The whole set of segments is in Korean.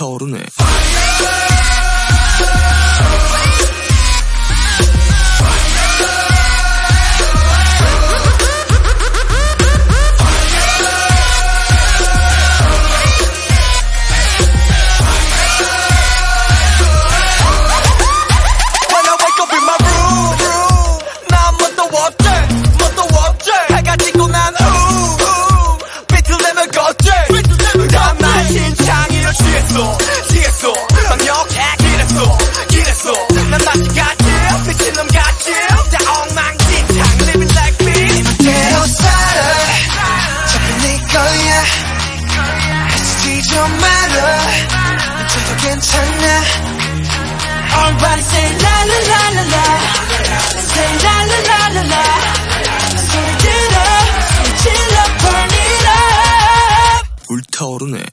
불타오르네. 취했어 막력해 길했어 난 다시 갔지 미친놈 같지 다 엉망진창 living like me 이대로 살아 어차피 네 거야 애쓰지 좀 말아 이제도 괜찮아 Everybody say la la la la la say la la la la la 소리 질러 burn it up 불타오르네.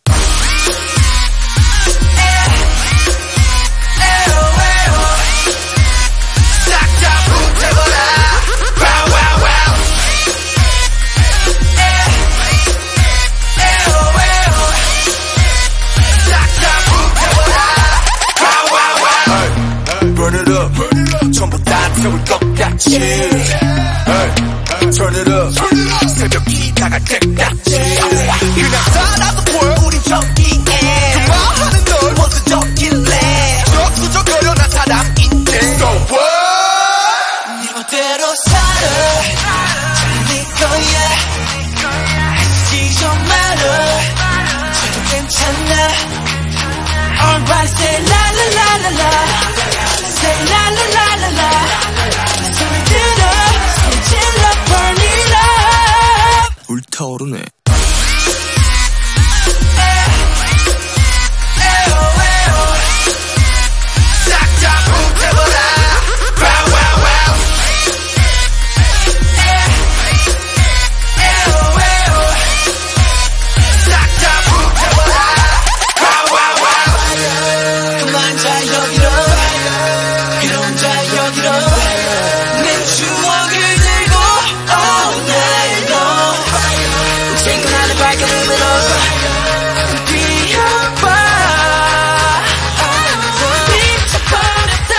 Burn it up 전부 다 태울 것 같지 Turn it up 새벽이 다갈 때까지 그냥 살아도 보여 우린 저기에 그만하는 널 멋스졌길래 적수적거려 난 사람인데 So what 네 멋대로 살아 네 거야 애쓰지 좀 말아 이제도 괜찮아 Everybody say la la la la la say la la la la la 소리 질러 burn it up 불타오르네. 내 추억을 들고 all night long 생각나는 발걸음으로 뛰어봐 미쳐버렸다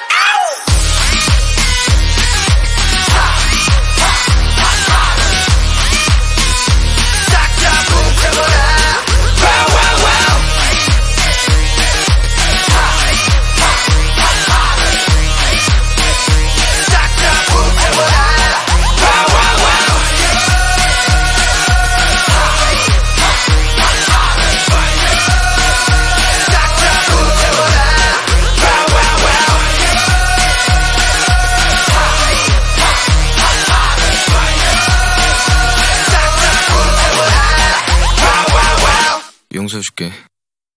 싹 다 불태워라 용서해줄게.